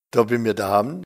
da bin wir daheim.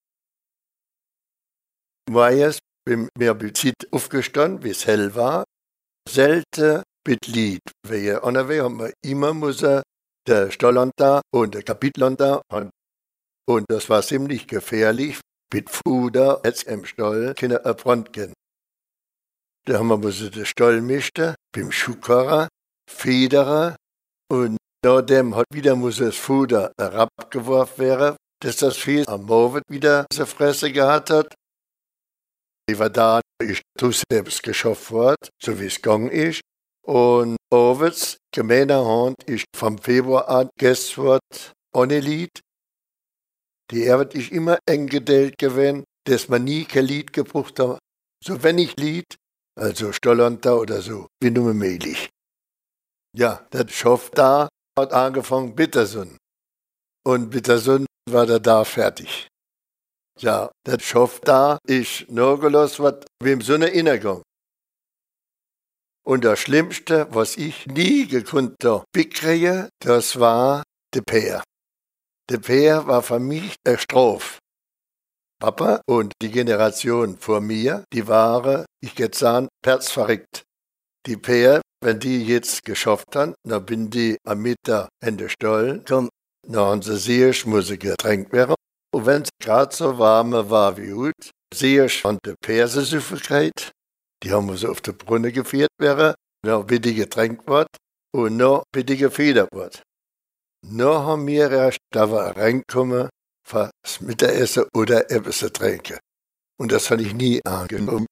Morgens bin mir Zeit aufgestanden, wie es hell war. Selten mit Lied. Weil unterwegs haben wir immer müssen der Stolland da und der Kapitland da. Und das war ziemlich gefährlich. Mit Fuder, jetzt im Stall, keine Front gehen. Da haben wir müssen den Stall mischen, beim Schuhkarrer, Federer. Und nachdem hat wieder muss das Fuder herabgeworfen werden, dass das Vieh am Morgen wieder zur Fresse gehabt hat. Ich war da, ich selbst geschafft worden, so wie es gegangen ist. Und abends, gemeiner Hand, ist vom Februar an gestern ohne Lied. Die Arbeit ist immer eng gedealt gewesen, dass man nie kein Lied gebraucht hat. So wenig Lied, also Stollanta oder so, wie nur möglich. Ja, das schafft da, hat angefangen Bitterson. Und Bitterson war da fertig. Ja, das schafft da ist nur gelassen, was wie im Sonneninnergang. Und das Schlimmste, was ich nie gekonnt bekriegen, das war der Peer. Der Peer war für mich eine Strafe. Papa und die Generation vor mir, die waren, ich hätte sagen, perzverrückt. Die Peer, wenn die jetzt geschafft haben, dann bin die am Mittag in den Stall, dann haben sie sehr schmutzig getränkt werden. Und wenn es gerade so warm war wie gut, sehr von der Persesüffigkeit, die haben wir so auf der Brunne geführt werden, noch bitte getränkt wird und noch bitte gefedert wird. Noch haben wir erst, da wir reinkommen, fürs Mittagessen oder etwas zu trinken. Und das habe ich nie angenommen.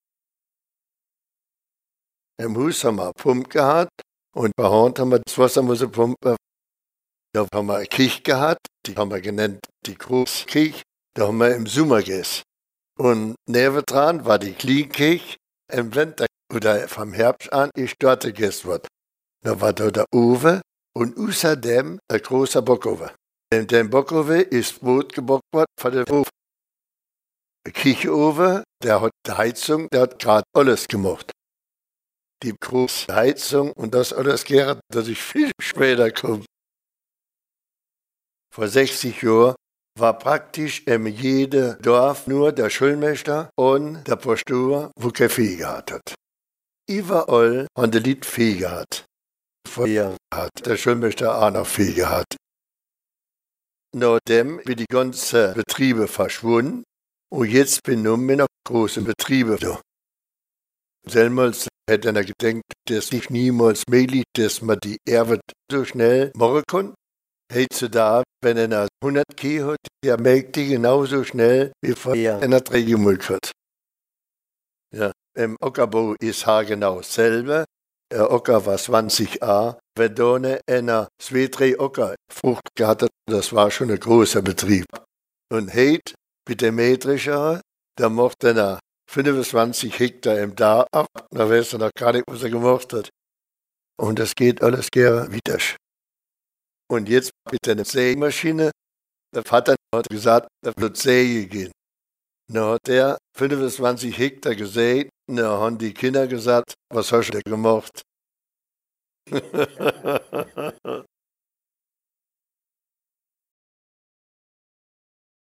Im Haus haben wir eine Pumpe gehabt und bei Hand haben wir das Wasser müssen pumpen. Da haben wir eine Küche gehabt, die haben wir genannt die Großküche. Da haben wir im Sommer gegessen. Und nebendran war die Kleinküche. Im Winter oder vom Herbst an ist dort gegessen worden. Da war da der Ofen und außerdem ein großer Bockofen. In dem Bockofen ist Brot gebockt worden von der Ofen. Der Küchenofen, der hat die Heizung, der hat gerade alles gemacht. Die große Heizung und das alles gehört, dass ich viel später komme. Vor 60 Jahren war praktisch in jedem Dorf nur der Schulmeister und der Pastor, wo kein Vieh gehabt hat. Überall haben die Leute Vieh gehabt. Vorher hat der Schulmeister auch noch Vieh gehabt. Nachdem sind die ganzen Betriebe verschwunden und jetzt bin nur noch große Betriebe da. Selmals hätte einer gedacht, dass nicht niemals möglich, dass man die Erbe so schnell machen kann. Heutzutage, wenn einer 100 Kühe hat, der melkt die genauso schnell, wie vorher einer 3 gemolken hat. Ja, im Ockerbau ist genau dasselbe. Der Ocker war 20 A. Wenn da einer 2-3 Ocker Frucht gehabt hat, das war schon ein großer Betrieb. Und heute, mit dem Mähdrescher, da macht einer 25 Hektar im Jahr ab, da weiß er noch gar nicht, was er gemacht hat. Und das geht alles gerne wieder. Und jetzt mit der Sägemaschine, der Vater hat gesagt, da wird Säge gehen. Dann hat er 25 Hektar gesät, und dann haben die Kinder gesagt, was hast du denn gemacht?